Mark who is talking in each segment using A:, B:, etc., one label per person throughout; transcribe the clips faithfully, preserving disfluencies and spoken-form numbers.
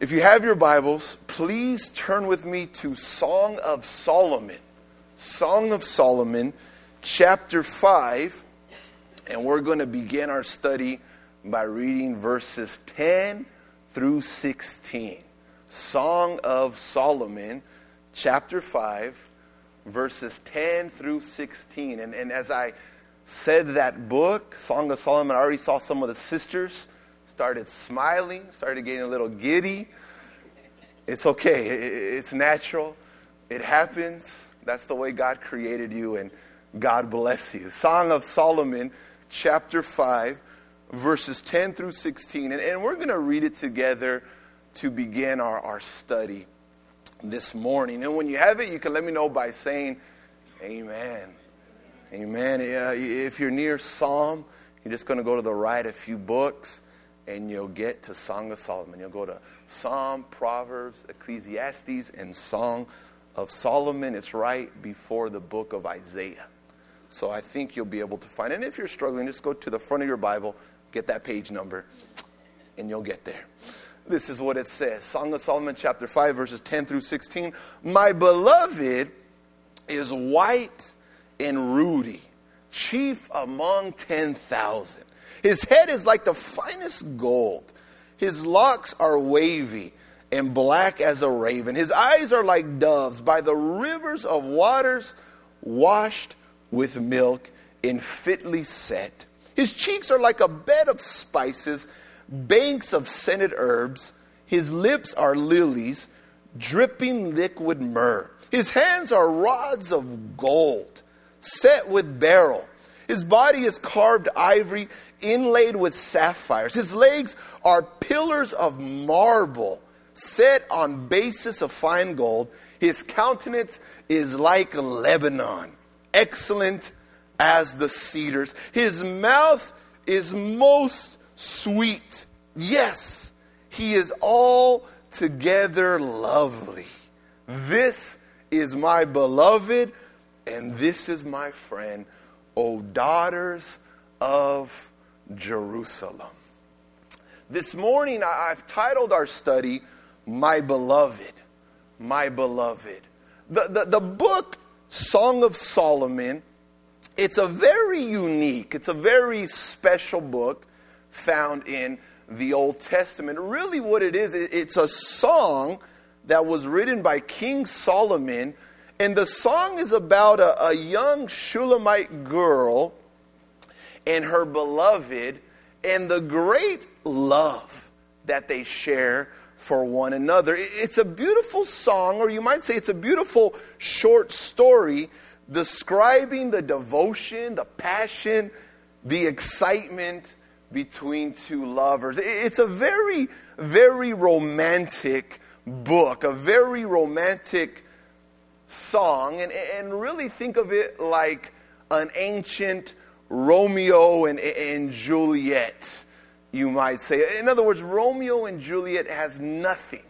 A: If you have your Bibles, please turn with me to Song of Solomon. Song of Solomon, chapter five. And we're going to begin our study by reading verses ten through sixteen. Song of Solomon, chapter five, verses ten through sixteen. And, and as I said that book, Song of Solomon, I already saw some of the sisters started smiling, started getting a little giddy. It's okay. It's natural. It happens. That's the way God created you, and God bless you. Song of Solomon, chapter five, verses ten through sixteen. And, and we're going to read it together to begin our, our study this morning. And when you have it, you can let me know by saying, amen. Amen. Uh, if you're near Psalm, you're just going to go to the right a few books, and you'll get to Song of Solomon. You'll go to Psalm, Proverbs, Ecclesiastes, and Song of Solomon. It's right before the book of Isaiah. So I think you'll be able to find it. And if you're struggling, just go to the front of your Bible, get that page number, and you'll get there. This is what it says. Song of Solomon, chapter five, verses ten through sixteen. My beloved is white and ruddy, chief among ten thousand. His head is like the finest gold. His locks are wavy and black as a raven. His eyes are like doves by the rivers of waters, washed with milk and fitly set. His cheeks are like a bed of spices, banks of scented herbs. His lips are lilies, dripping liquid myrrh. His hands are rods of gold, set with beryl. His body is carved ivory, inlaid with sapphires. His legs are pillars of marble, set on bases of fine gold. His countenance is like Lebanon, excellent as the cedars. His mouth is most sweet. Yes, he is altogether lovely. This is my beloved, and this is my friend, O daughters of Jerusalem. This morning, I've titled our study, My Beloved, My Beloved. The, the, the book, Song of Solomon, it's a very unique, it's a very special book found in the Old Testament. Really what it is, it's a song that was written by King Solomon. And the song is about a, a young Shulamite girl and her beloved and the great love that they share for one another. It's a beautiful song, or you might say it's a beautiful short story describing the devotion, the passion, the excitement between two lovers. It's a very, very romantic book, a very romantic song, and, and really think of it like an ancient Romeo and, and Juliet, you might say. In other words, Romeo and Juliet has nothing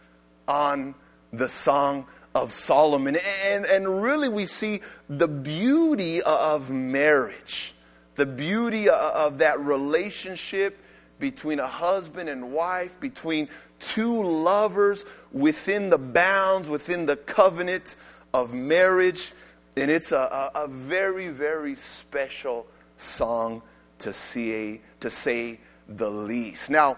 A: on the Song of Solomon. And, and really we see the beauty of marriage, the beauty of that relationship between a husband and wife, between two lovers within the bounds, within the covenant of marriage. And it's a, a, a very, very special song to see, to say the least. Now,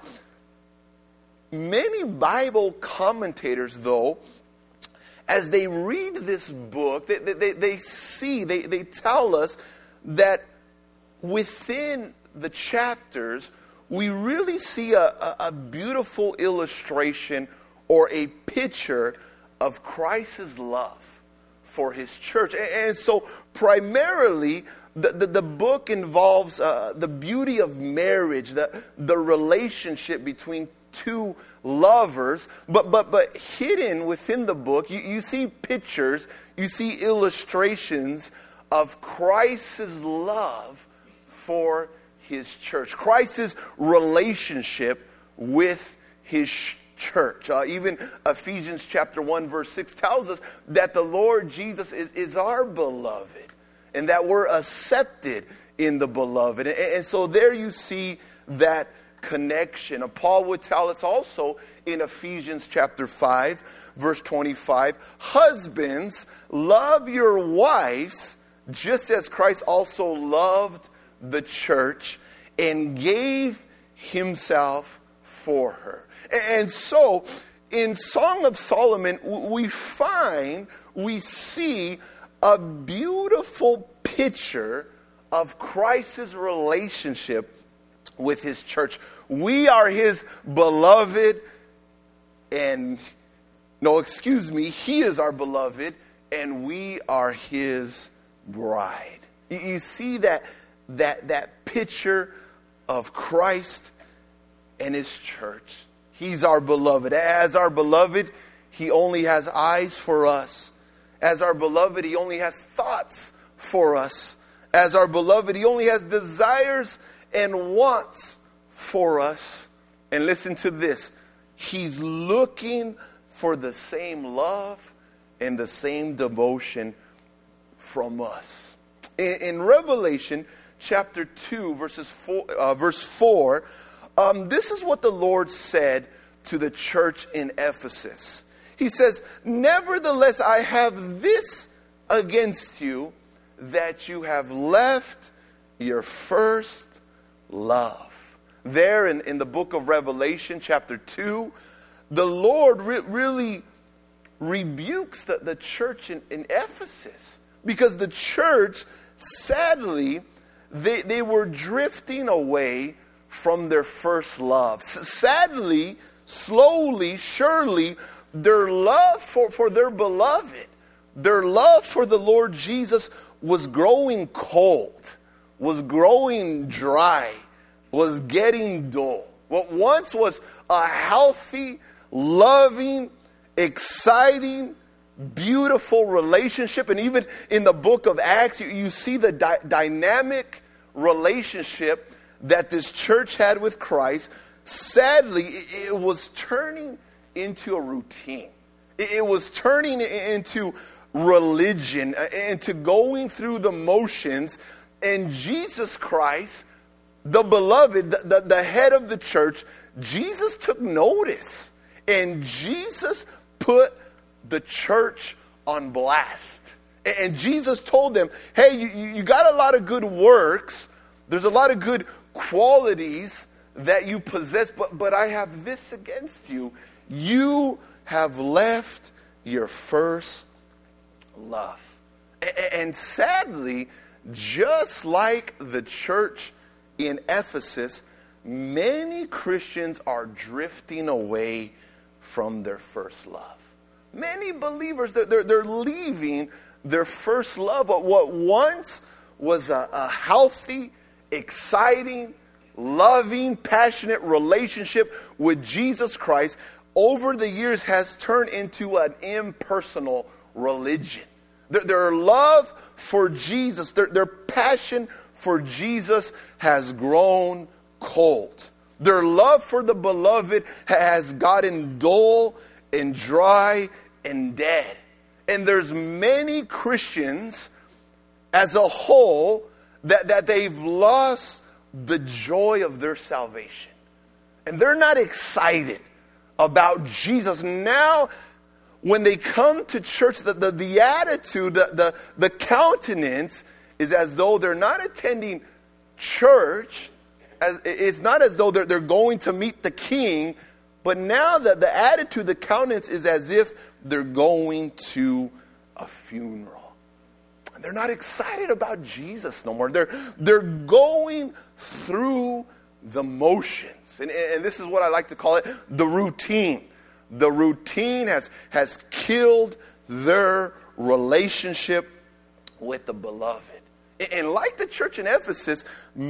A: many Bible commentators, though, as they read this book, they, they, they see, they, they tell us that within the chapters, we really see a, a, a beautiful illustration or a picture of Christ's love for his church. And, and so primarily, the, the, the book involves uh, the beauty of marriage, the, the relationship between two lovers. But, but, but hidden within the book, you, you see pictures, you see illustrations of Christ's love for his church, Christ's relationship with his church. Uh, even Ephesians chapter one verse six tells us that the Lord Jesus is, is our beloved and that we're accepted in the beloved. And, and so there you see that connection. And Paul would tell us also in Ephesians chapter five, verse twenty-five, husbands, love your wives just as Christ also loved the church and gave himself for her. And so, in Song of Solomon, we find, we see a beautiful picture of Christ's relationship with his church. We are his beloved, and, no, excuse me, he is our beloved, and we are his bride. You, you see that, that, that picture of Christ and his church. He's our beloved. As our beloved, he only has eyes for us. As our beloved, he only has thoughts for us. As our beloved, he only has desires and wants for us. And listen to this. He's looking for the same love and the same devotion from us. In, in Revelation chapter two, verses four, uh, verse four, um, this is what the Lord said to the church in Ephesus. He says, nevertheless, I have this against you, that you have left your first love. There in, in the book of Revelation, chapter two, the Lord re- really rebukes the, the church in, in Ephesus. Because the church, sadly, they, they were drifting away from their first love. S- sadly, slowly, surely, their love for, for their beloved, their love for the Lord Jesus was growing cold, was growing dry, was getting dull. What once was a healthy, loving, exciting, beautiful relationship, and even in the book of Acts, you, you see the di- dynamic relationship that this church had with Christ. Sadly, it, it was turning into a routine. It, it was turning into religion, into going through the motions. And Jesus Christ, the beloved, the, the, the head of the church, Jesus took notice. And Jesus put the church on blast. And, and Jesus told them, hey, you, you got a lot of good works. There's a lot of good qualities that you possess, but, but I have this against you. You have left your first love. And, and sadly, just like the church in Ephesus, many Christians are drifting away from their first love. Many believers, they're, they're, they're leaving their first love. What once was a, a healthy, exciting, loving, passionate relationship with Jesus Christ, over the years has turned into an impersonal religion. Their, their love for Jesus, their, their passion for Jesus has grown cold. Their love for the beloved has gotten dull and dry and dead. And there's many Christians as a whole that, that they've lost the joy of their salvation. And they're not excited about Jesus. Now, when they come to church, the, the, the attitude, the, the, the countenance is as though they're not attending church. As, it's not as though they're, they're going to meet the king, but now the, the attitude, the countenance is as if they're going to a funeral. And they're not excited about Jesus no more. They're, they're going through the motions. And, and this is what I like to call it, the routine. The routine has, has killed their relationship with the beloved. And like the church in Ephesus,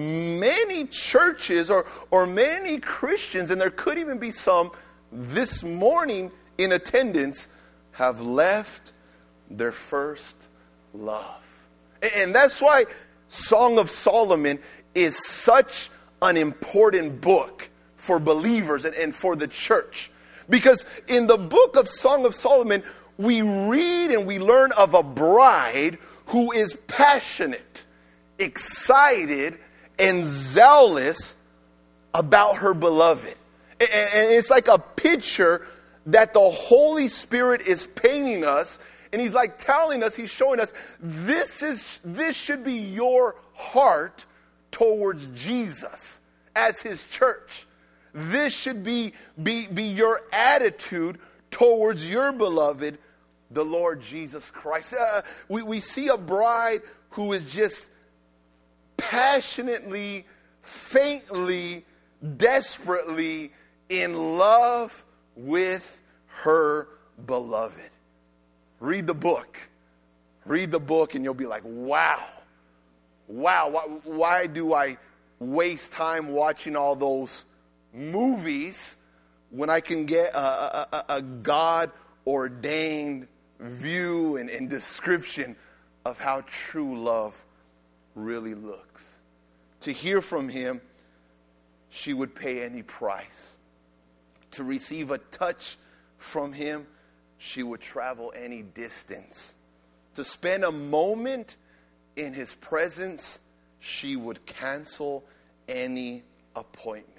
A: many churches or, or many Christians, and there could even be some this morning in attendance, have left their first love. And that's why Song of Solomon is such an important book for believers and, and for the church. Because in the book of Song of Solomon, we read and we learn of a bride who is passionate, excited, and zealous about her beloved. And it's like a picture that the Holy Spirit is painting us. And he's like telling us, he's showing us, this is this should be your heart towards Jesus as his church. This should be, be, be your attitude towards your beloved, the Lord Jesus Christ. Uh, we, we see a bride who is just passionately, faintly, desperately in love with her beloved. Read the book. Read the book and you'll be like, wow. Wow, why, why do I waste time watching all those movies when I can get a, a, a God-ordained view and, and description of how true love really looks? To hear from him, she would pay any price. To receive a touch from him, she would travel any distance. To spend a moment in his presence, she would cancel any appointment.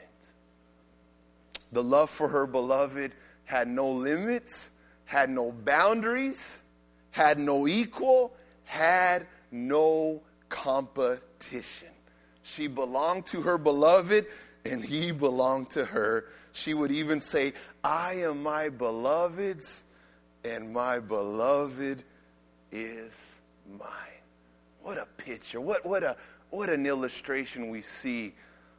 A: The love for her beloved had no limits, had no boundaries, had no equal, had no competition. She belonged to her beloved, and he belonged to her. She would even say, I am my beloved's, and my beloved is mine. What a picture. What, what, a, what an illustration we see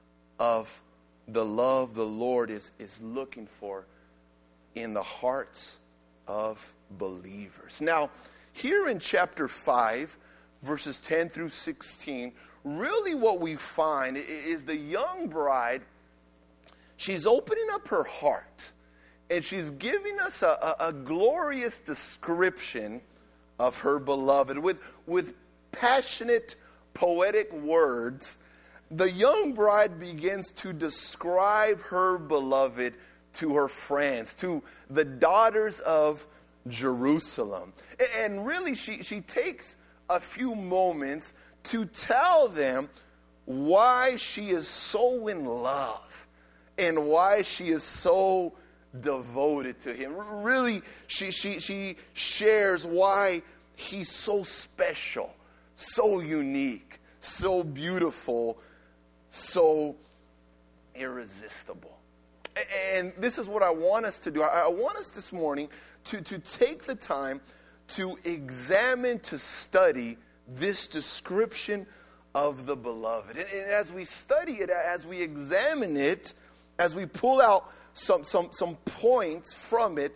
A: of the love the Lord is, is looking for in the hearts of believers. Now, here in chapter five, verses ten through sixteen, really what we find is the young bride, she's opening up her heart, and she's giving us a, a, a glorious description of her beloved. With, with passionate, poetic words, the young bride begins to describe her beloved to her friends, to the daughters of Jerusalem. And really, she, she takes a few moments to tell them why she is so in love and why she is so devoted to him. Really, she, she, she shares why he's so special, so unique, so beautiful, so irresistible. And this is what I want us to do. I want us this morning to, to take the time to examine, to study this description of the beloved. And, and as we study it, as we examine it, as we pull out some, some, some points from it,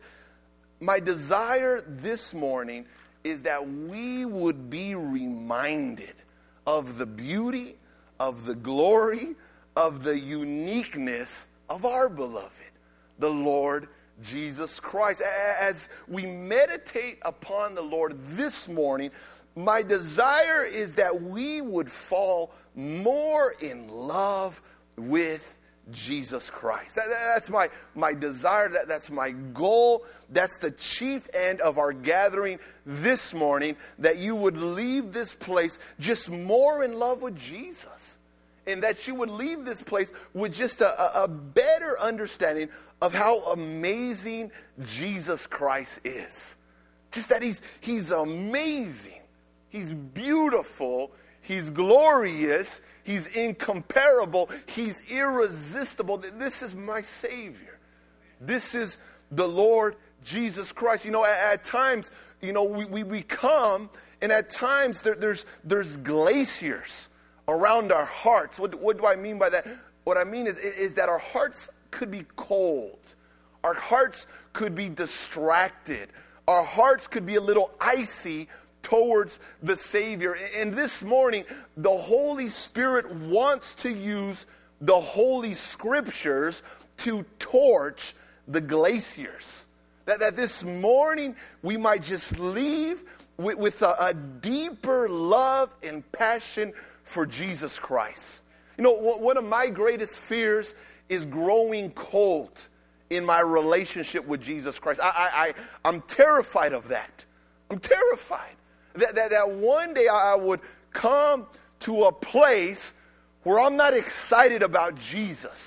A: my desire this morning is that we would be reminded of the beauty, of the glory, of the uniqueness of our beloved, the Lord Jesus Christ. As we meditate upon the Lord this morning, my desire is that we would fall more in love with Jesus Christ. That, that's my, my desire. That, that's my goal. That's the chief end of our gathering this morning, that you would leave this place just more in love with Jesus. And that you would leave this place with just a, a better understanding of how amazing Jesus Christ is. Just that he's, he's amazing. He's beautiful. He's glorious. He's incomparable. He's irresistible. This is my Savior. This is the Lord Jesus Christ. You know, at, at times, you know, we, we, we come, and at times there, there's, there's glaciers around our hearts. What, what do I mean by that? What I mean is, is that our hearts could be cold. Our hearts could be distracted. Our hearts could be a little icy towards the Savior. And this morning, the Holy Spirit wants to use the Holy Scriptures to torch the glaciers. That, that this morning, we might just leave with, with a, a deeper love and passion for Jesus Christ. You know, one of my greatest fears is growing cold in my relationship with Jesus Christ. I, I, I, I'm terrified of that. I'm terrified that, that, that one day I would come to a place where I'm not excited about Jesus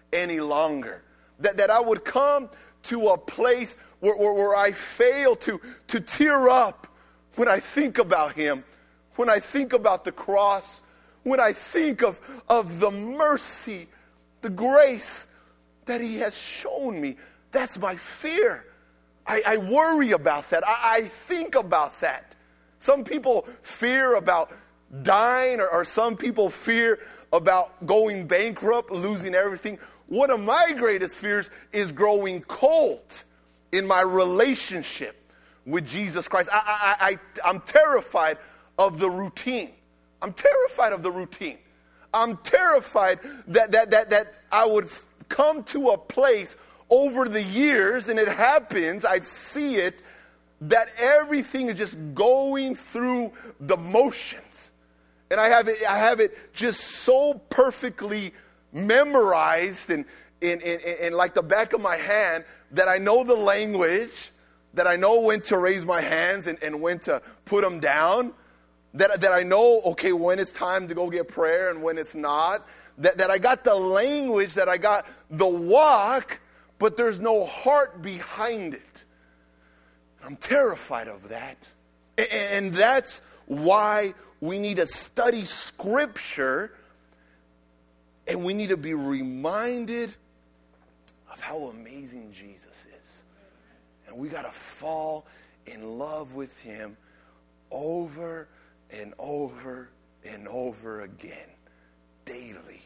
A: any longer. That, that I would come to a place where, where, where I fail to, to tear up when I think about him, when I think about the cross, when I think of, of the mercy, the grace that he has shown me. That's my fear. I, I worry about that. I, I think about that. Some people fear about dying, or, or some people fear about going bankrupt, losing everything. One of my greatest fears is growing cold in my relationship with Jesus Christ. I, I, I, I'm terrified of the routine. I'm terrified of the routine. I'm terrified that, that, that, that I would come to a place over the years, and it happens, I see it, that everything is just going through the motions. And I have it, I have it just so perfectly memorized and in, in, in, in like the back of my hand that I know the language, that I know when to raise my hands and, and when to put them down, that, that I know, okay, when it's time to go get prayer and when it's not, that, that I got the language, that I got the walk, but there's no heart behind it. I'm terrified of that. And, and that's why we need to study Scripture, and we need to be reminded of how amazing Jesus is. And we got to fall in love with him over and over and over again, daily.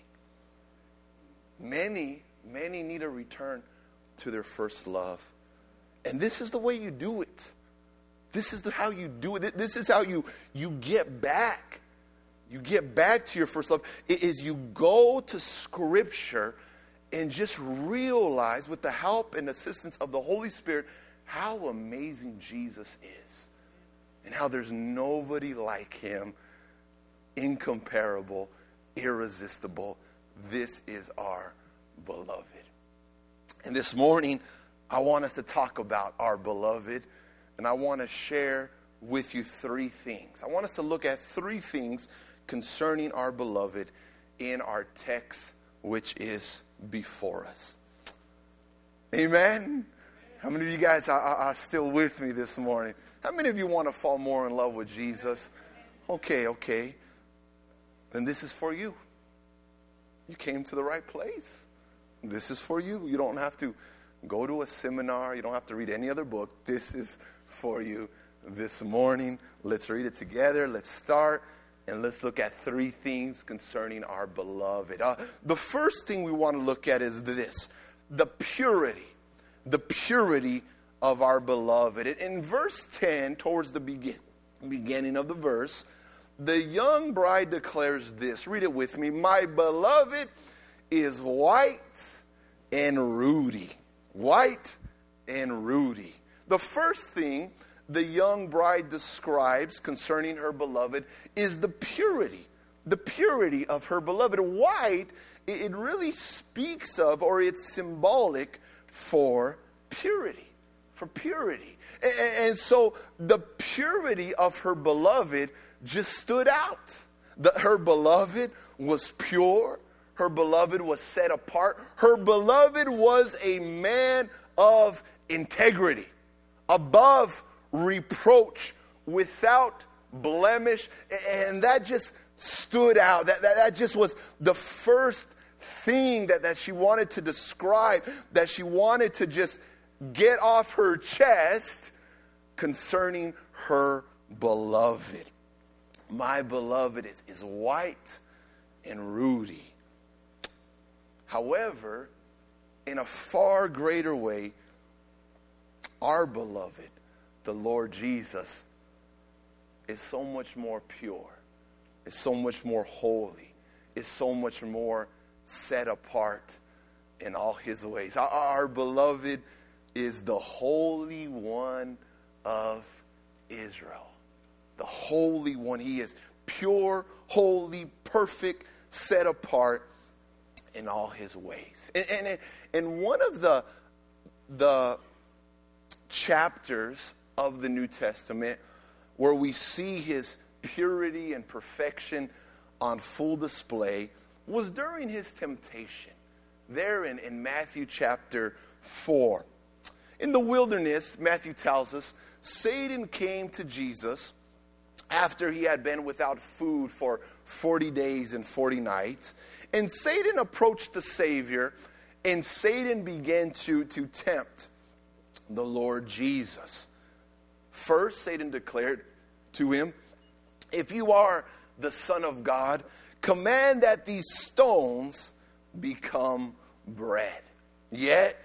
A: Many, many need a return to their first love. And this is the way you do it. This is the, how you do it. This is how you, you get back. You get back to your first love. It is you go to Scripture and just realize, with the help and assistance of the Holy Spirit, how amazing Jesus is. And how there's nobody like him, incomparable, irresistible. This is our beloved. And this morning, I want us to talk about our beloved. And I want to share with you three things. I want us to look at three things concerning our beloved in our text, which is before us. Amen? How many of you guys are, are still with me this morning? How many of you want to fall more in love with Jesus? Okay, okay. Then this is for you. You came to the right place. This is for you. You don't have to go to a seminar. You don't have to read any other book. This is for you this morning. Let's read it together. Let's start. And let's look at three things concerning our beloved. Uh, the first thing we want to look at is this. The purity. The purity of our beloved. In verse ten, towards the begin, beginning of the verse, the young bride declares this. Read it with me. My beloved is white and ruddy. White and ruddy. The first thing the young bride describes concerning her beloved is the purity. The purity of her beloved. White, it really speaks of, or it's symbolic for purity. For purity. And, and so the purity of her beloved just stood out. The, her beloved was pure. Her beloved was set apart. Her beloved was a man of integrity, above reproach, without blemish. And that just stood out. That, that, that just was the first thing that, that she wanted to describe, that she wanted to just get off her chest concerning her beloved. My beloved is, is white and ruddy. However, in a far greater way, our beloved, the Lord Jesus, is so much more pure, is so much more holy, is so much more set apart in all his ways. Our, our beloved is the Holy One of Israel. The Holy One. He is pure, holy, perfect, set apart in all his ways. And, and, and one of the, the chapters of the New Testament where we see his purity and perfection on full display was during his temptation. there in, in Matthew chapter four. In the wilderness, Matthew tells us, Satan came to Jesus after he had been without food for forty days and forty nights. And Satan approached the Savior, and Satan began to, to tempt the Lord Jesus. First, Satan declared to him, if you are the Son of God, command that these stones become bread. Yet,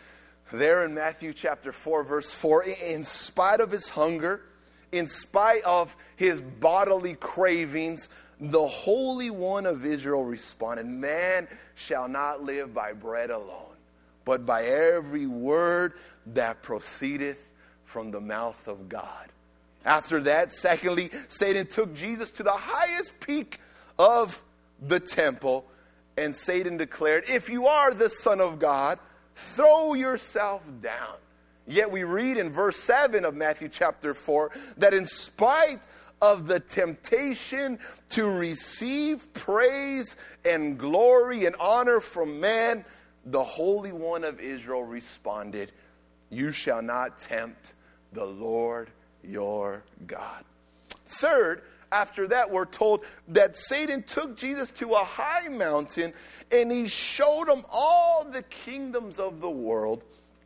A: there in Matthew chapter four, verse four, in spite of his hunger, in spite of his bodily cravings, the Holy One of Israel responded, man shall not live by bread alone, but by every word that proceedeth from the mouth of God. After that, secondly, Satan took Jesus to the highest peak of the temple, and Satan declared, if you are the Son of God, throw yourself down. Yet we read in verse seven of Matthew chapter four that in spite of the temptation to receive praise and glory and honor from man, the Holy One of Israel responded, you shall not tempt the Lord your God. Third, after that, we're told that Satan took Jesus to a high mountain and he showed him all the kingdoms of the world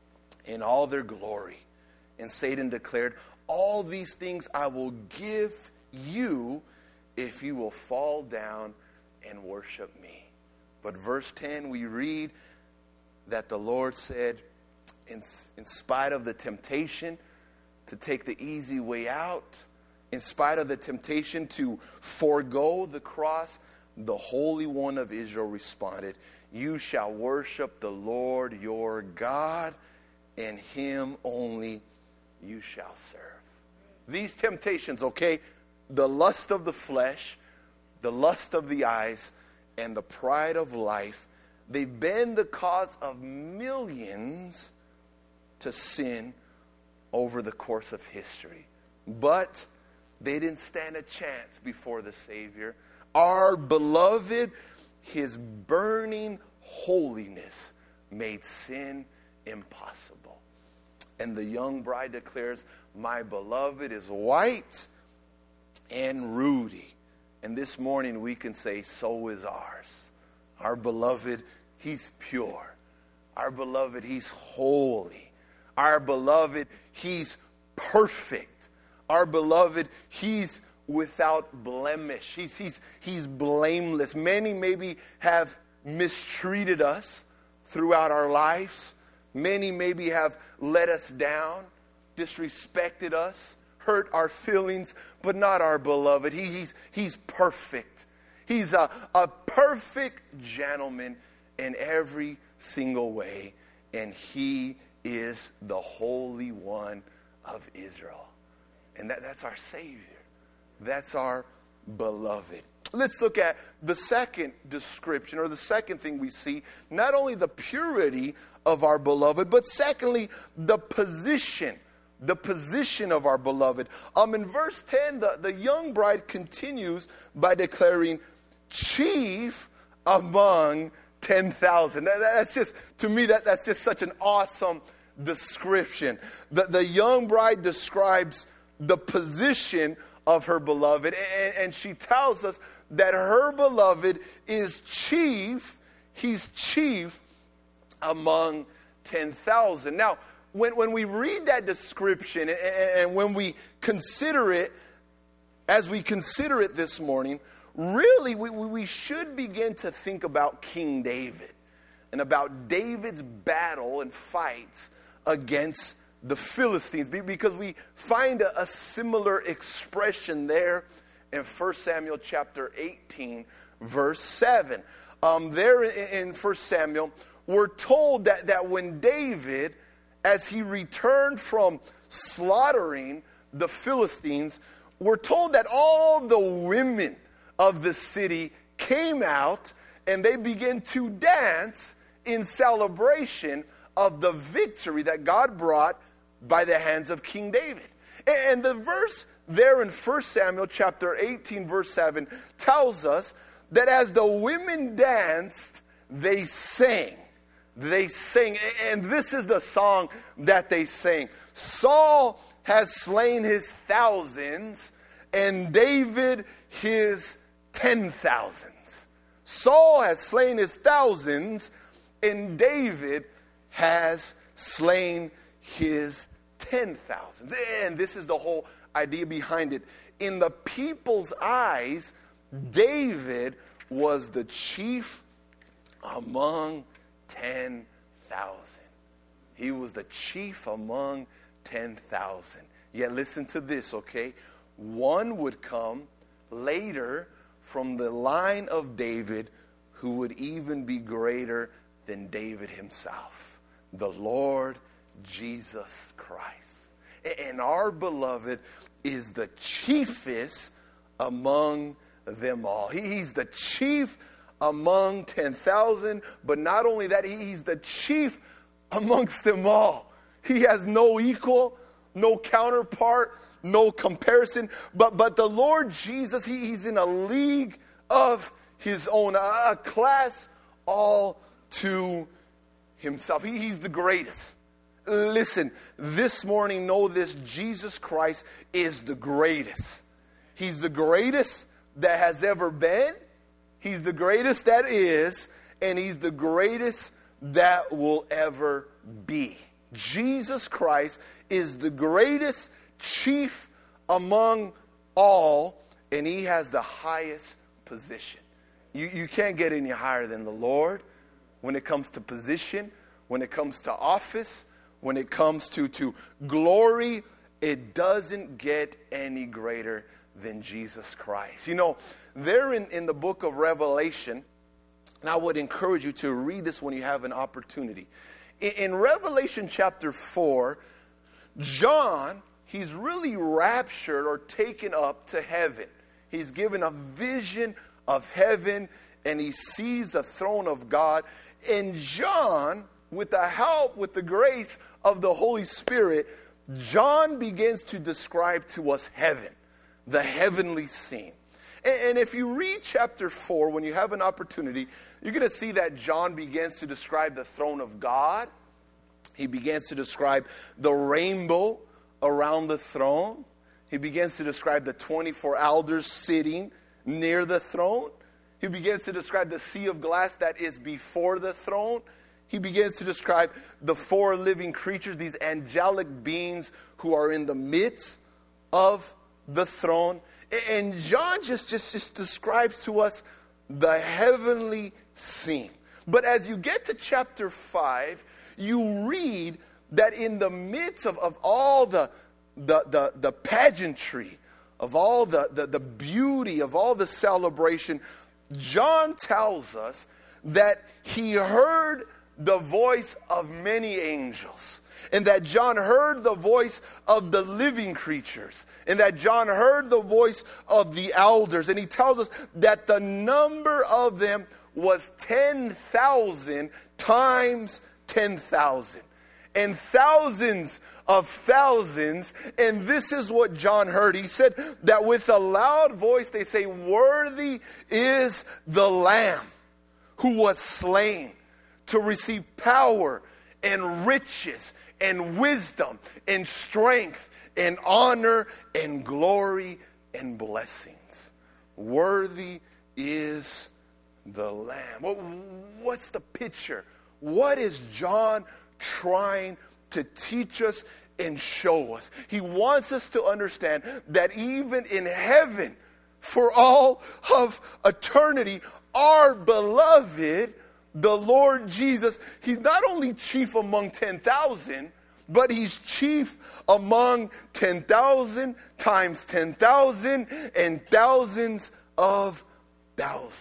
A: in all their glory. And Satan declared, all these things I will give you if you will fall down and worship me. But verse ten, we read that the Lord said, in, in spite of the temptation to take the easy way out, in spite of the temptation to forego the cross, the Holy One of Israel responded, you shall worship the Lord your God, and him only you shall serve. These temptations, okay, the lust of the flesh, the lust of the eyes, and the pride of life, they've been the cause of millions to sin over the course of history. But they didn't stand a chance before the Savior. Our beloved, his burning holiness made sin impossible. And the young bride declares, my beloved is white and ruddy. And this morning we can say, so is ours. Our beloved, he's pure. Our beloved, he's holy. Our beloved, he's perfect. Our beloved, he's without blemish. He's, he's, he's blameless. Many maybe have mistreated us throughout our lives. Many maybe have let us down, disrespected us, hurt our feelings, but not our beloved. He, he's, he's perfect. He's a, a perfect gentleman in every single way. And he is the Holy One of Israel. And that, that's our Savior. That's our beloved. Let's look at the second description, or the second thing we see. Not only the purity of our beloved, but secondly, the position. The position of our beloved. Um, in verse ten, the, the young bride continues by declaring, chief among ten thousand. That, that's just, to me, that, that's just such an awesome description. The, the young bride describes the position of her beloved, and, and she tells us that her beloved is chief. He's chief among ten thousand. Now, when, when we read that description, and, and when we consider it, as we consider it this morning, really we, we should begin to think about King David and about David's battle and fights against the Philistines, because we find a, a similar expression there in First Samuel chapter eighteen, verse seven. Um, there in First Samuel, we're told that, that when David, as he returned from slaughtering the Philistines, we're told that all the women of the city came out and they began to dance in celebration of the victory that God brought by the hands of King David. And the verse there in First Samuel chapter eighteen, verse seven, tells us that as the women danced, they sang. they sing, and this is the song that they sing. Saul has slain his thousands, and David his ten thousands. Saul has slain his thousands, and David has slain his ten thousands. And this is the whole idea behind it. In the people's eyes, David was the chief among ten thousand. He was the chief among ten thousand. Yet listen to this, okay? One would come later from the line of David who would even be greater than David himself. The Lord Jesus Christ. And our beloved is the chiefest among them all. He's the chief among ten thousand, but not only that, he's the chief amongst them all. He has no equal, no counterpart, no comparison. But but the Lord Jesus, he, he's in a league of his own, a, a class all to himself. He, he's the greatest. Listen, this morning, know this: Jesus Christ is the greatest. He's the greatest that has ever been. He's the greatest that is, and he's the greatest that will ever be. Jesus Christ is the greatest chief among all, and he has the highest position. You, you can't get any higher than the Lord when it comes to position, when it comes to office, when it comes to, to glory. It doesn't get any greater than Jesus Christ. You know, there in, in the book of Revelation, and I would encourage you to read this when you have an opportunity. In, in Revelation chapter four, John, he's really raptured or taken up to heaven. He's given a vision of heaven, and he sees the throne of God. And John, with the help, with the grace of the Holy Spirit, John begins to describe to us heaven, the heavenly scene. And, and if you read chapter four, when you have an opportunity, you're going to see that John begins to describe the throne of God. He begins to describe the rainbow around the throne. He begins to describe the twenty-four elders sitting near the throne. He begins to describe the sea of glass that is before the throne. He begins to describe the four living creatures, these angelic beings who are in the midst of the throne. And John just, just, just describes to us the heavenly scene. But as you get to chapter five, you read that in the midst of, of all the, the, the, the pageantry, of all the, the, the beauty, of all the celebration, John tells us that he heard the voice of many angels, and that John heard the voice of the living creatures, and that John heard the voice of the elders. And he tells us that the number of them was ten thousand times ten thousand, and thousands of thousands. And this is what John heard. He said that with a loud voice they say, "Worthy is the Lamb who was slain to receive power and riches and wisdom and strength and honor and glory and blessings." Worthy is the Lamb. What's the picture? What is John trying to teach us and show us? He wants us to understand that even in heaven, for all of eternity, our beloved, the Lord Jesus, he's not only chief among ten thousand, but he's chief among ten thousand times ten thousand and thousands of thousands.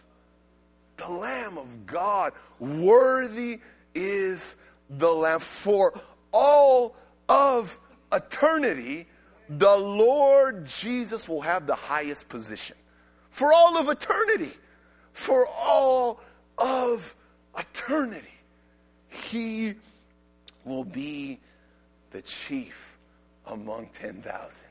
A: The Lamb of God, worthy is the Lamb. For all of eternity, the Lord Jesus will have the highest position. For all of eternity. For all of eternity, he will be the chief among ten thousand.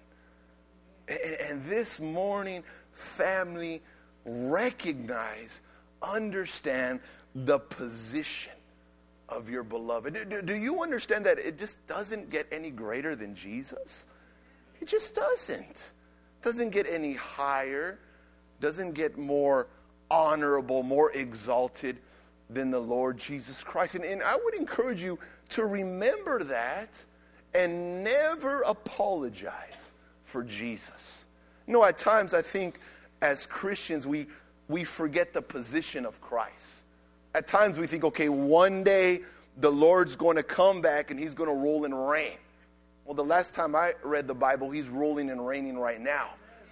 A: And this morning, family, recognize, understand the position of your beloved. Do, do, do you understand that it just doesn't get any greater than Jesus? It just doesn't. Doesn't get any higher. Doesn't get more honorable, more exalted than the Lord Jesus Christ. And, and I would encourage you to remember that and never apologize for Jesus. You know, at times I think as Christians we we forget the position of Christ. At times we think, okay, one day the Lord's going to come back and he's going to rule and reign. Well, the last time I read the Bible, he's ruling and reigning right now.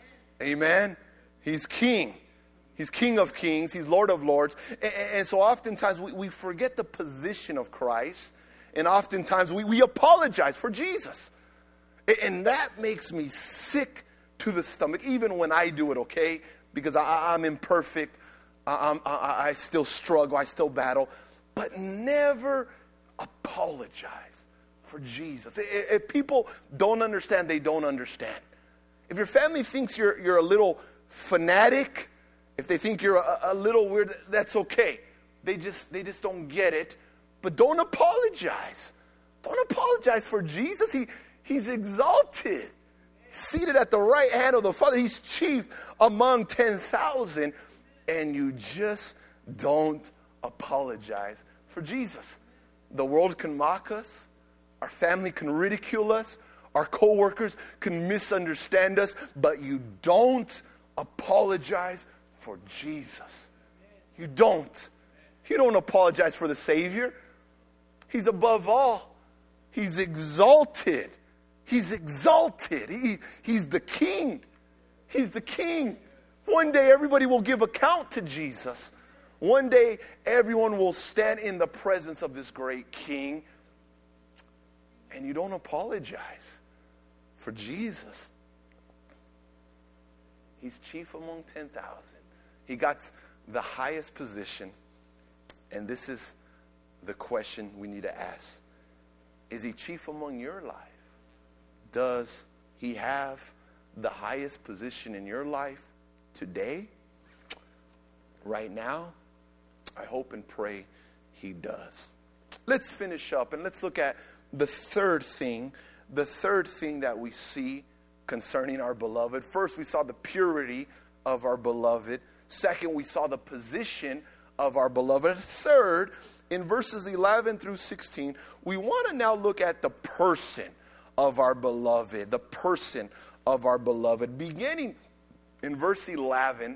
A: Amen? He's king. He's King of Kings. He's Lord of Lords. And, and so oftentimes we, we forget the position of Christ. And oftentimes we, we apologize for Jesus. And, and that makes me sick to the stomach, even when I do it, okay? Because I, I'm imperfect. I, I'm, I, I still struggle. I still battle. But never apologize for Jesus. If, if people don't understand, they don't understand. If your family thinks you're, you're a little fanatic, if they think you're a, a little weird, that's okay. They just they just don't get it. But don't apologize. Don't apologize for Jesus. He he's exalted. He's seated at the right hand of the Father. He's chief among ten thousand. And you just don't apologize for Jesus. The world can mock us. Our family can ridicule us. Our coworkers can misunderstand us. But you don't apologize for Jesus. You don't. You don't apologize for the Savior. He's above all. He's exalted. He's exalted. He, he's the King. He's the King. One day everybody will give account to Jesus. One day everyone will stand in the presence of this great King. And you don't apologize for Jesus. He's chief among ten thousand. He got the highest position. And this is the question we need to ask. Is he chief among your life? Does he have the highest position in your life today? Right now? I hope and pray he does. Let's finish up and let's look at the third thing. The third thing that we see concerning our beloved. First, we saw the purity of our beloved. Second, we saw the position of our beloved. Third, in verses eleven through sixteen, we want to now look at the person of our beloved. The person of our beloved. Beginning in verse eleven,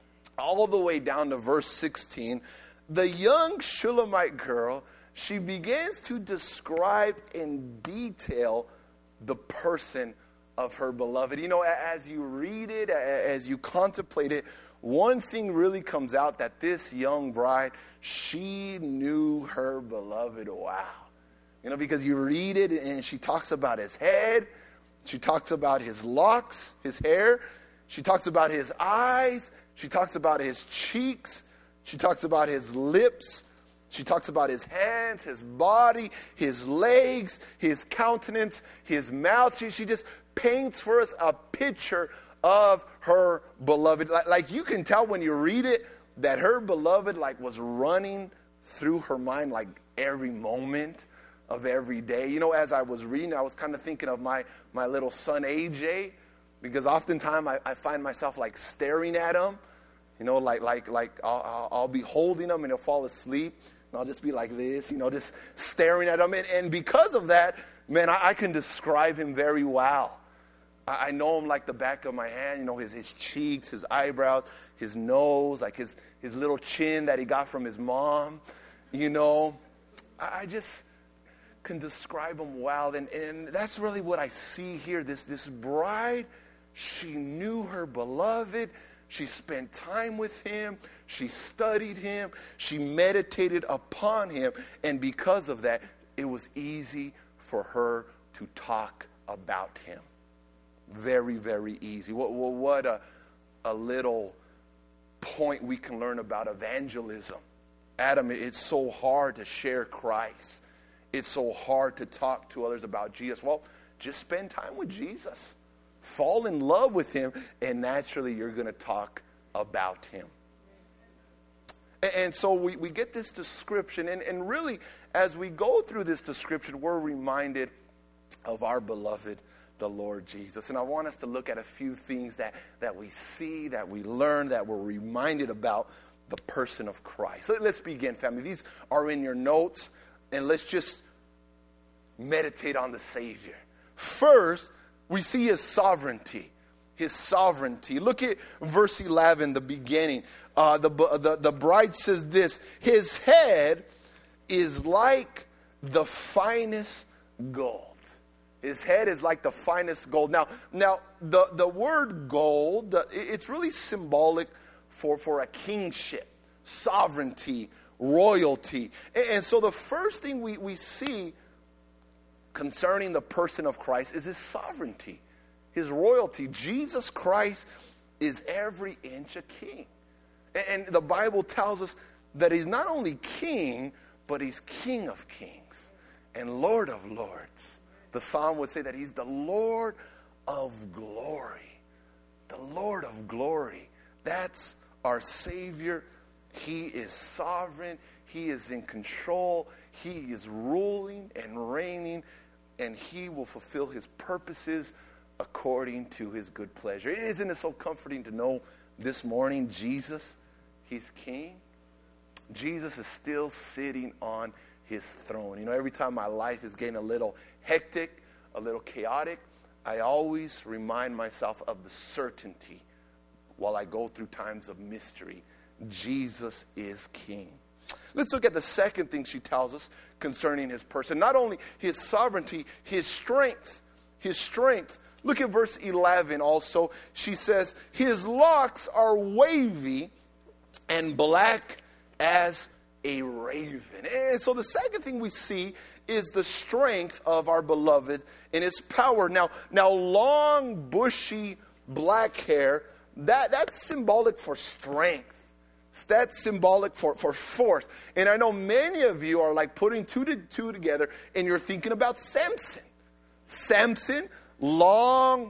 A: all the way down to verse sixteen, the young Shulamite girl, she begins to describe in detail the person of her beloved. You know, as you read it, as you contemplate it, one thing really comes out, that this young bride, she knew her beloved. Wow. You know, because you read it and she talks about his head. She talks about his locks, his hair. She talks about his eyes. She talks about his cheeks. She talks about his lips. She talks about his hands, his body, his legs, his countenance, his mouth. She, she just paints for us a picture of her beloved. Like, like you can tell when you read it that her beloved like was running through her mind like every moment of every day. You know, as I was reading, I was kind of thinking of my, my little son, A J, because oftentimes I, I find myself like staring at him. You know, like like like I'll, I'll, I'll be holding him and he'll fall asleep. And I'll just be like this, you know, just staring at him. And, and because of that, man, I, I can describe him very well. I, I know him like the back of my hand. You know, his, his cheeks, his eyebrows, his nose, like his, his little chin that he got from his mom. You know, I, I just can describe him well. And, and that's really what I see here. This, this bride, she knew her beloved. She spent time with him. She studied him. She meditated upon him. And because of that, it was easy for her to talk about him. Very, very easy. What, what a, a little point we can learn about evangelism. Adam, it's so hard to share Christ. It's so hard to talk to others about Jesus. Well, just spend time with Jesus. Fall in love with him, and naturally you're going to talk about him. And, and so we, we get this description. And, and really, as we go through this description, we're reminded of our beloved, the Lord Jesus. And I want us to look at a few things that, that we see, that we learn, that we're reminded about the person of Christ. So let's begin, family. These are in your notes, and let's just meditate on the Savior. First, we see his sovereignty. His sovereignty. Look at verse eleven, the beginning. Uh, the, the, the bride says this, his head is like the finest gold. His head is like the finest gold. Now, now the, the word gold, it's really symbolic for, for a kingship, sovereignty, royalty. And, and so the first thing we, we see concerning the person of Christ is his sovereignty, his royalty. Jesus Christ is every inch a king. And, and the Bible tells us that he's not only king, but he's King of kings and Lord of lords. The psalm would say that he's the Lord of glory. The Lord of glory. That's our Savior. He is sovereign. He is in control. He is ruling and reigning. And he will fulfill his purposes according to his good pleasure. Isn't it so comforting to know this morning Jesus, he's king? Jesus is still sitting on his throne. You know, every time my life is getting a little hectic, a little chaotic, I always remind myself of the certainty while I go through times of mystery. Jesus is king. Let's look at the second thing she tells us concerning his person. Not only his sovereignty, his strength. His strength. Look at verse eleven also. She says, his locks are wavy and black as a raven. And so the second thing we see is the strength of our beloved and his power. Now, now long, bushy, black hair, that, that's symbolic for strength. That's symbolic for, for force. And I know many of you are like putting two to two together and you're thinking about Samson. Samson, long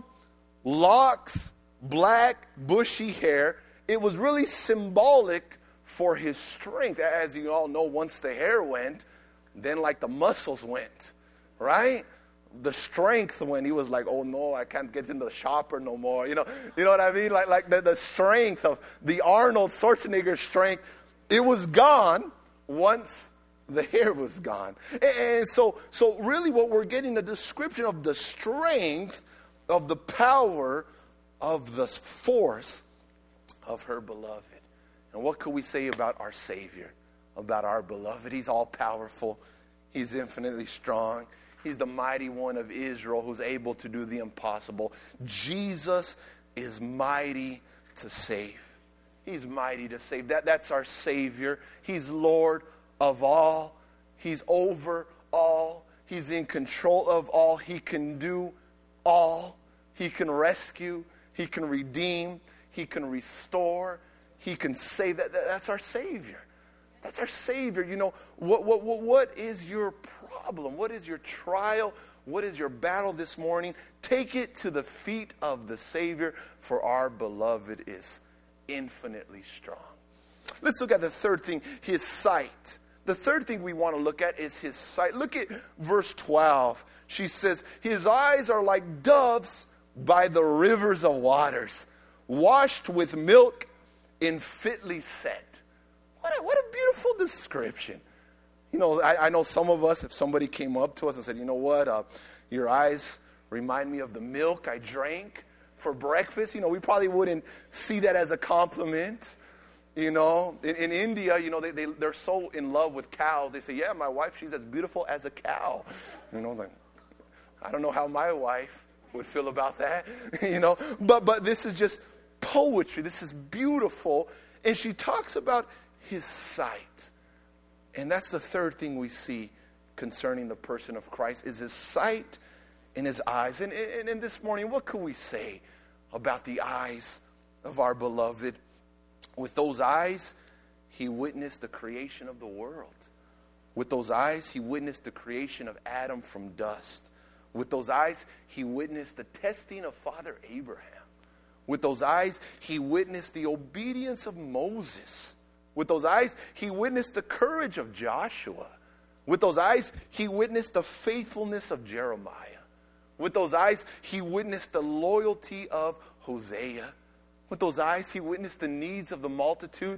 A: locks, black, bushy hair. It was really symbolic for his strength. As you all know, once the hair went, then like the muscles went, right? The strength when he was like, oh no, I can't get in the shopper no more. You know, you know what I mean? Like, like the, the strength of the Arnold Schwarzenegger strength, it was gone once the hair was gone. And, and so, so really what we're getting a description of the strength of the power of the force of her beloved. And what could we say about our Savior, about our beloved? He's all powerful. He's infinitely strong. He's the mighty one of Israel who's able to do the impossible. Jesus is mighty to save. He's mighty to save. That, that's our Savior. He's Lord of all. He's over all. He's in control of all. He can do all. He can rescue. He can redeem. He can restore. He can save. That, that that's our Savior. That's our Savior. You know, what, what, what, what is your problem? What is your trial? What is your battle this morning? Take it to the feet of the Savior, for our beloved is infinitely strong. Let's look at the third thing, his sight. The third thing we want to look at is his sight. Look at verse twelve. She says, his eyes are like doves by the rivers of waters, washed with milk in fitly set. What a, what a beautiful description. You know, I, I know some of us, if somebody came up to us and said, you know what, uh, your eyes remind me of the milk I drank for breakfast, you know, we probably wouldn't see that as a compliment. You know, in, in India, you know, they, they, they're so in love with cows. They say, yeah, my wife, she's as beautiful as a cow. You know, like, I don't know how my wife would feel about that, you know. But, but this is just poetry. This is beautiful. And she talks about his sight. And that's the third thing we see concerning the person of Christ is his sight and his eyes. And, and, and this morning, what could we say about the eyes of our beloved? With those eyes, he witnessed the creation of the world. With those eyes, he witnessed the creation of Adam from dust. With those eyes, he witnessed the testing of Father Abraham. With those eyes, he witnessed the obedience of Moses With those eyes, he witnessed the courage of Joshua. With those eyes, he witnessed the faithfulness of Jeremiah. With those eyes, he witnessed the loyalty of Hosea. With those eyes, he witnessed the needs of the multitude,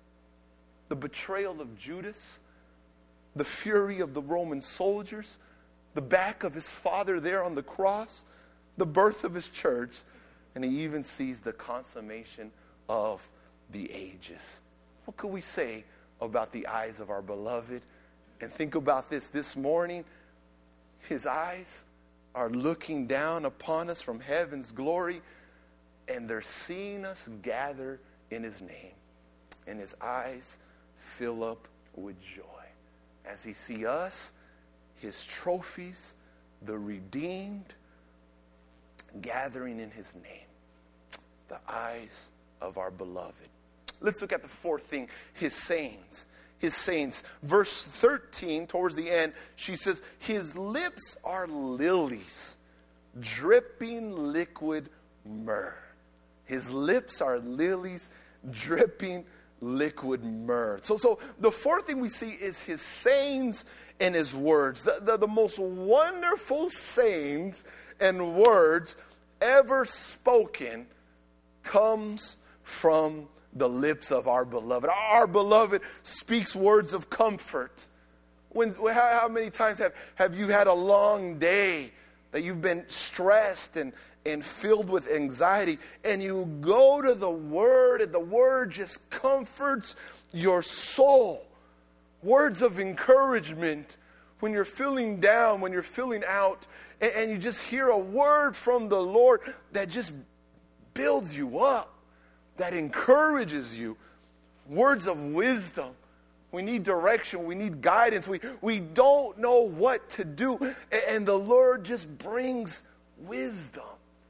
A: the betrayal of Judas, the fury of the Roman soldiers, the back of his father there on the cross, the birth of his church, and he even sees the consummation of the ages. What could we say about the eyes of our beloved? And think about this this morning. His eyes are looking down upon us from heaven's glory, and they're seeing us gather in his name. And his eyes fill up with joy as he sees us, his trophies, the redeemed, gathering in his name. The eyes of our beloved. Let's look at the fourth thing, his sayings. His sayings. Verse thirteen, towards the end, she says, his lips are lilies, dripping liquid myrrh. His lips are lilies, dripping liquid myrrh. So, so the fourth thing we see is his sayings and his words. The, the, the most wonderful sayings and words ever spoken comes from the lips of our beloved. Our beloved speaks words of comfort. When, how, how many times have, have you had a long day that you've been stressed and, and filled with anxiety, and you go to the Word, and the Word just comforts your soul? Words of encouragement when you're feeling down, when you're feeling out, and, and you just hear a word from the Lord that just builds you up, that encourages you. Words of wisdom. We need direction. We need guidance. We, we don't know what to do. And, and the Lord just brings wisdom.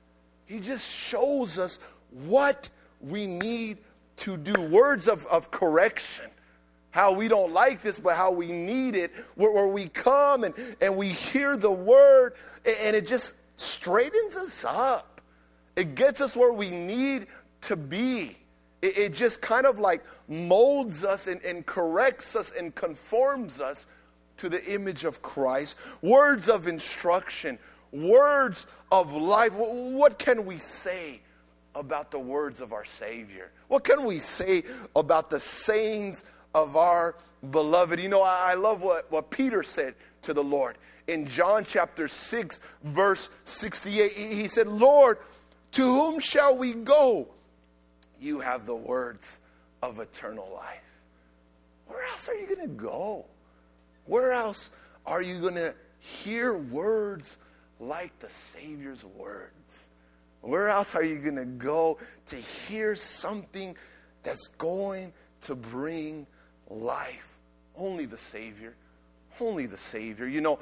A: He just shows us what we need to do. Words of, of correction. How we don't like this, but how we need it. Where, where we come and, and we hear the word, and it just straightens us up. It gets us where we need to be. It, it just kind of like molds us and, and corrects us and conforms us to the image of Christ. Words of instruction, words of life. What can we say about the words of our Savior? What can we say about the sayings of our beloved? You know, I, I love what, what Peter said to the Lord. In John chapter six, verse sixty-eight, he said, Lord, to whom shall we go? You have the words of eternal life. Where else are you going to go? Where else are you going to hear words like the Savior's words? Where else are you going to go to hear something that's going to bring life? Only the Savior. Only the Savior. You know,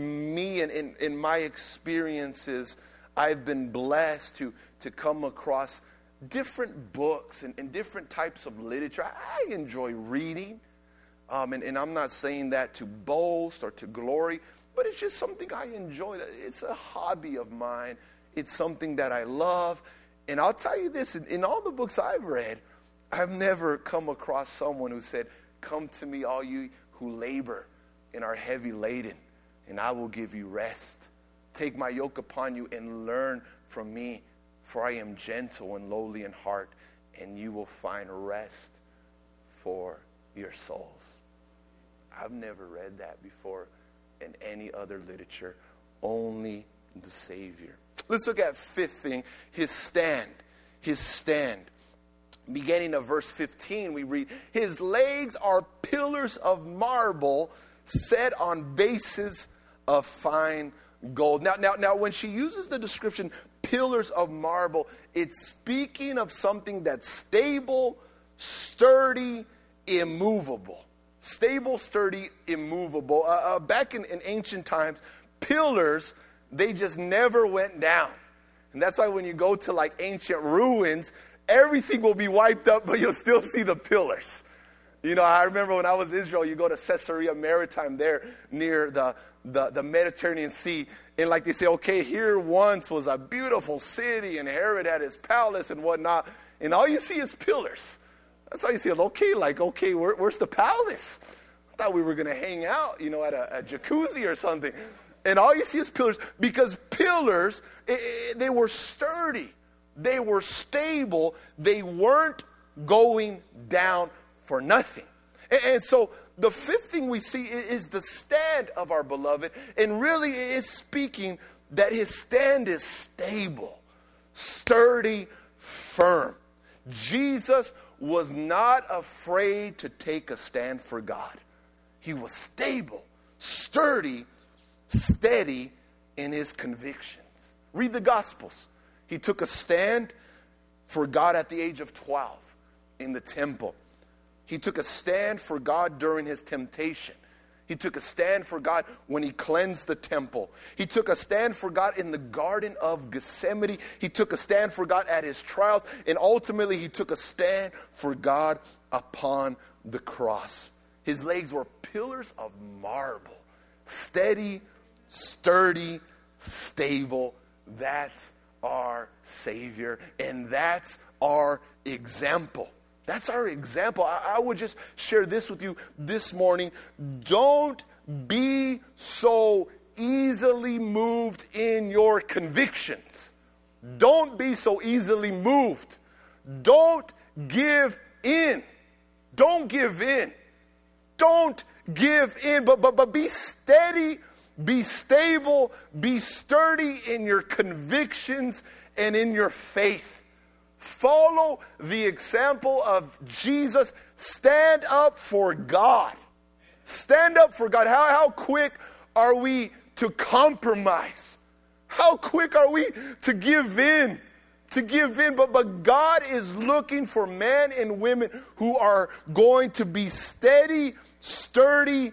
A: me and in, in my experiences, I've been blessed to, to come across different books and, and different types of literature. I enjoy reading. Um, and, and I'm not saying that to boast or to glory, but it's just something I enjoy. It's a hobby of mine. It's something that I love. And I'll tell you this, in, in all the books I've read, I've never come across someone who said, come to me, all you who labor and are heavy laden, and I will give you rest. Take my yoke upon you and learn from me, for I am gentle and lowly in heart, and you will find rest for your souls. I've never read that before in any other literature. Only the Savior. Let's look at fifth thing, his stand. His stand. Beginning of verse fifteen, we read, his legs are pillars of marble set on bases of fine gold. Now, now, now, when she uses the description pillars of marble, it's speaking of something that's stable, sturdy, immovable. Stable, sturdy, immovable. Uh, uh, back in, in ancient times, pillars, they just never went down. And that's why when you go to like ancient ruins, everything will be wiped up, but you'll still see the pillars. You know, I remember when I was in Israel, you go to Caesarea Maritime there near the, the, the Mediterranean Sea. And like they say, okay, here once was a beautiful city and Herod had his palace and whatnot. And all you see is pillars. That's how you see it. Okay, like, okay, where, where's the palace? I thought we were going to hang out, you know, at a, a jacuzzi or something. And all you see is pillars, because pillars, it, it, they were sturdy. They were stable. They weren't going down for nothing. And, and so the fifth thing we see is, is the stand of our beloved. And really it's speaking that his stand is stable, sturdy, firm. Jesus was not afraid to take a stand for God. He was stable, sturdy, steady in his convictions. Read the Gospels. He took a stand for God at the age of twelve in the temple. He took a stand for God during his temptation. He took a stand for God when he cleansed the temple. He took a stand for God in the Garden of Gethsemane. He took a stand for God at his trials. And ultimately, he took a stand for God upon the cross. His legs were pillars of marble. Steady, sturdy, stable. That's our Savior. And that's our example. That's our example. I, I would just share this with you this morning. Don't be so easily moved in your convictions. Don't be so easily moved. Don't give in. Don't give in. Don't give in, but, but, but be steady, be stable, be sturdy in your convictions and in your faith. Follow the example of Jesus. Stand up for God. Stand up for God. How, how quick are we to compromise? How quick are we to give in? To give in. But, but God is looking for men and women who are going to be steady, sturdy,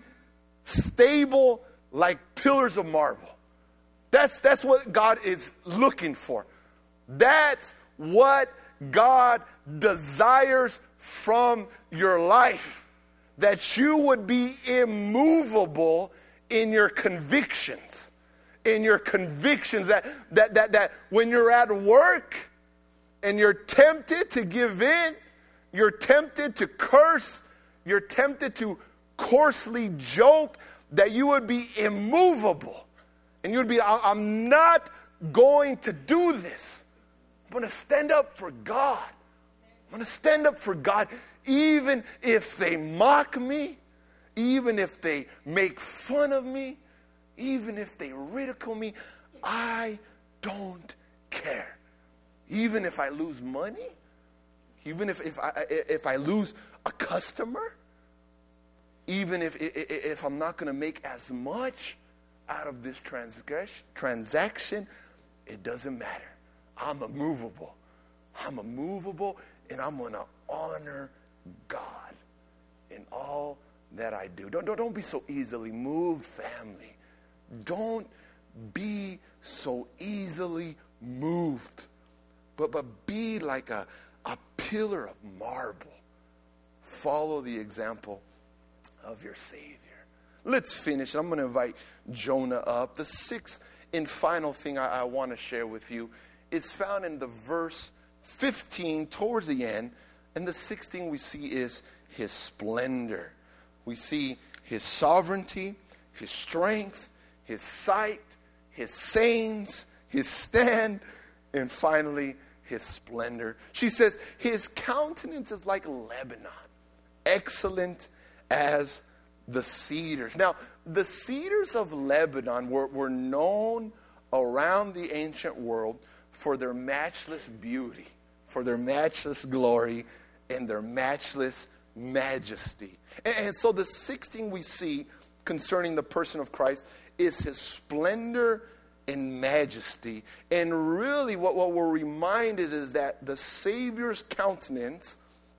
A: stable, like pillars of marble. That's, that's what God is looking for. That's what God desires from your life. That you would be immovable in your convictions. In your convictions. That, that, that, that when you're at work and you're tempted to give in, you're tempted to curse, you're tempted to coarsely joke, that you would be immovable. And you would be, I'm not going to do this. I'm going to stand up for God. I'm going to stand up for God even if they mock me, even if they make fun of me, even if they ridicule me. I don't care. Even if I lose money, even if, if, I, if I lose a customer, even if, if, if I'm not going to make as much out of this transaction, it doesn't matter. I'm immovable. I'm immovable, and I'm going to honor God in all that I do. Don't, don't, don't be so easily moved, family. Don't be so easily moved. But, but be like a, a pillar of marble. Follow the example of your Savior. Let's finish. I'm going to invite Jonah up. The sixth and final thing I, I want to share with you is found in the verse fifteen towards the end. And the sixth thing we see is his splendor. We see his sovereignty, his strength, his sight, his sayings, his stand, and finally his splendor. She says, his countenance is like Lebanon, excellent as the cedars. Now, the cedars of Lebanon were, were known around the ancient world for their matchless beauty, for their matchless glory, and their matchless majesty. And, and so the sixth thing we see concerning the person of Christ is his splendor and majesty. And really what, what we're reminded is that the Savior's countenance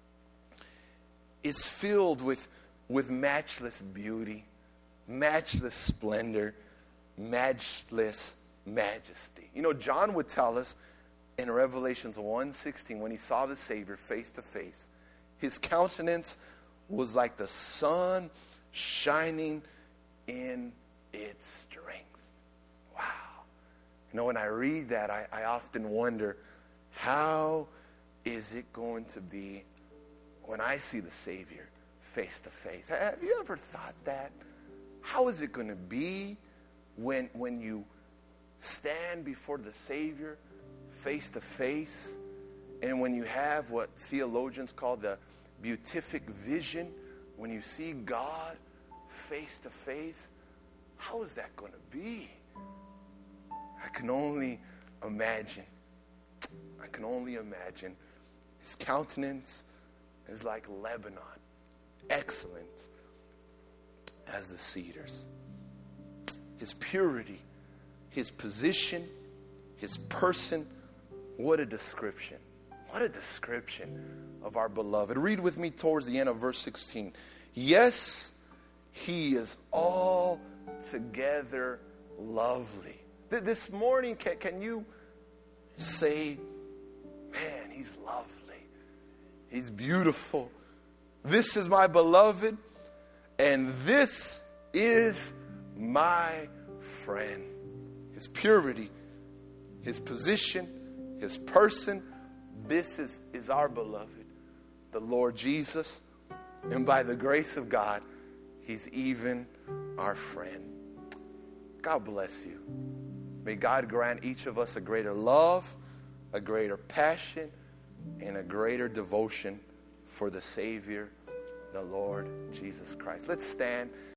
A: is filled with, with matchless beauty, matchless splendor, matchless majesty. You know, John would tell us in Revelations one sixteen, when he saw the Savior face to face, his countenance was like the sun shining in its strength. Wow. You know, when I read that, I, I often wonder, how is it going to be when I see the Savior face to face. Have you ever thought that? How is it going to be when, when you stand before the Savior face to face, and when you have what theologians call the beatific vision, when you see God face to face? How is that going to be? I can only imagine. I can only imagine. His countenance is like Lebanon, excellent as the cedars. His purity, his position, his person, what a description. What a description of our beloved. Read with me towards the end of verse sixteen. Yes, he is altogether lovely. This morning, can, can you say, man, he's lovely. He's beautiful. This is my beloved, and this is my friend. His purity, his position, his person, this is, is our beloved, the Lord Jesus. And by the grace of God, he's even our friend. God bless you. May God grant each of us a greater love, a greater passion, and a greater devotion for the Savior, the Lord Jesus Christ. Let's stand.